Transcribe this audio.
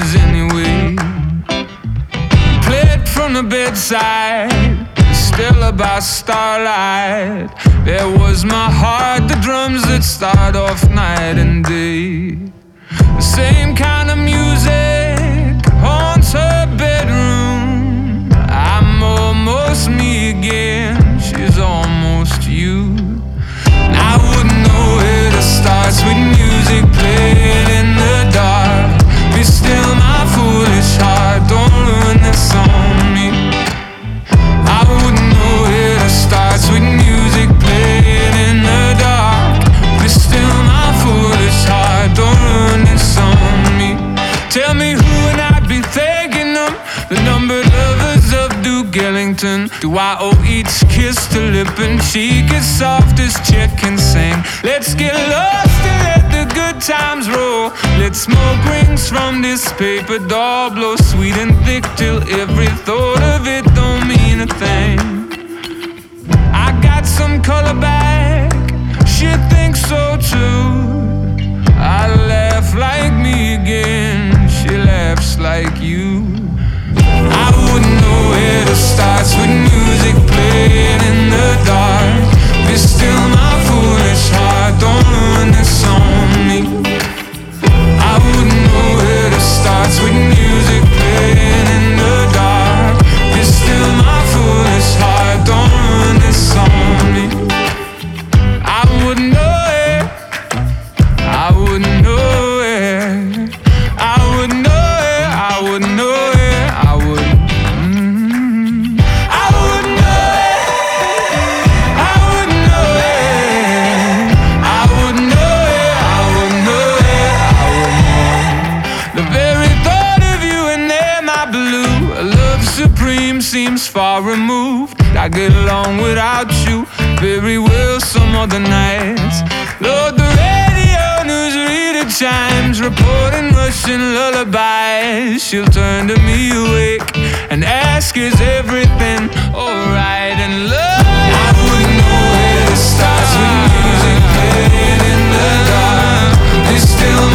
was anyway. Played from the bedside, still about starlight. There was my heart, the drums that start off night and day. The same kind of music haunts her bedroom. I'm almost me again, she's almost you. And I wouldn't know where to start. Sweet music playing in the dark. Be still my foolish heart, don't ruin this on me. I wouldn't know where to start. Sweet music playing in the dark. Be still my foolish heart, don't ruin this on me. Tell me who and I'd be thanking them. The numbered lovers of Duke Ellington. Do I owe each kiss to lip and cheek as soft as Chet can sing? Let's get lost and let the good times roll. Let smoke rings from this paper doll blow sweet and thick till every thought of it don't mean a thing. I got some color back, she thinks so too. I laugh like me again, she laughs like you. I wouldn't know where to start. Sweet music playing in the dark. Be still my foolish heart, don't ruin this on me. I wouldn't know where to start. Sweet music playing in the dark. Be still my foolish heart, don't ruin this on me. I wouldn't know it, I wouldn't know it, I wouldn't know it, I wouldn't know it, I would. I wouldn't know it, I wouldn't know it, I wouldn't know it, I wouldn't know it, I wouldn't. The very thought of you and there, my blue, a love supreme seems far removed. I get along without you very well some other nights. Lord, the radio newsreader chimes, reporting Russian lullabies. She'll turn to me awake and ask, is everything alright? And love, I wouldn't know where to start. Sweet music playing in the dark. It's still